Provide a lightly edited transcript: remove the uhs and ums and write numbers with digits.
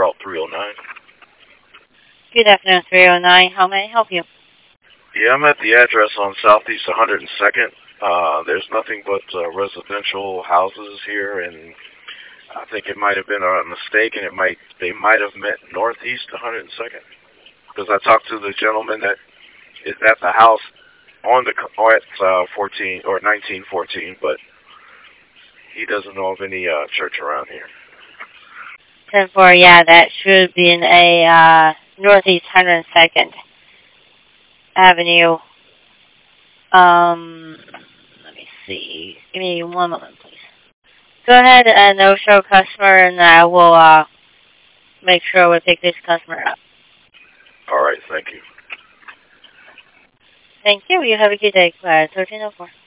Route 309. Good afternoon, 309. How may I help you? Yeah, I'm at the address on Southeast 102nd. There's nothing but residential houses here, and I think it might have been a mistake, and they might have meant Northeast 102nd. Because I talked to the gentleman that is at the house on the or at 14 or 1914, but he doesn't know of any church around here. 10-4, yeah, that should be in a Northeast 102nd Avenue. Let me see. Give me one moment, please. Go ahead and no-show customer, and I will make sure we pick this customer up. All right, thank you. Thank you. You have a good day. 1304.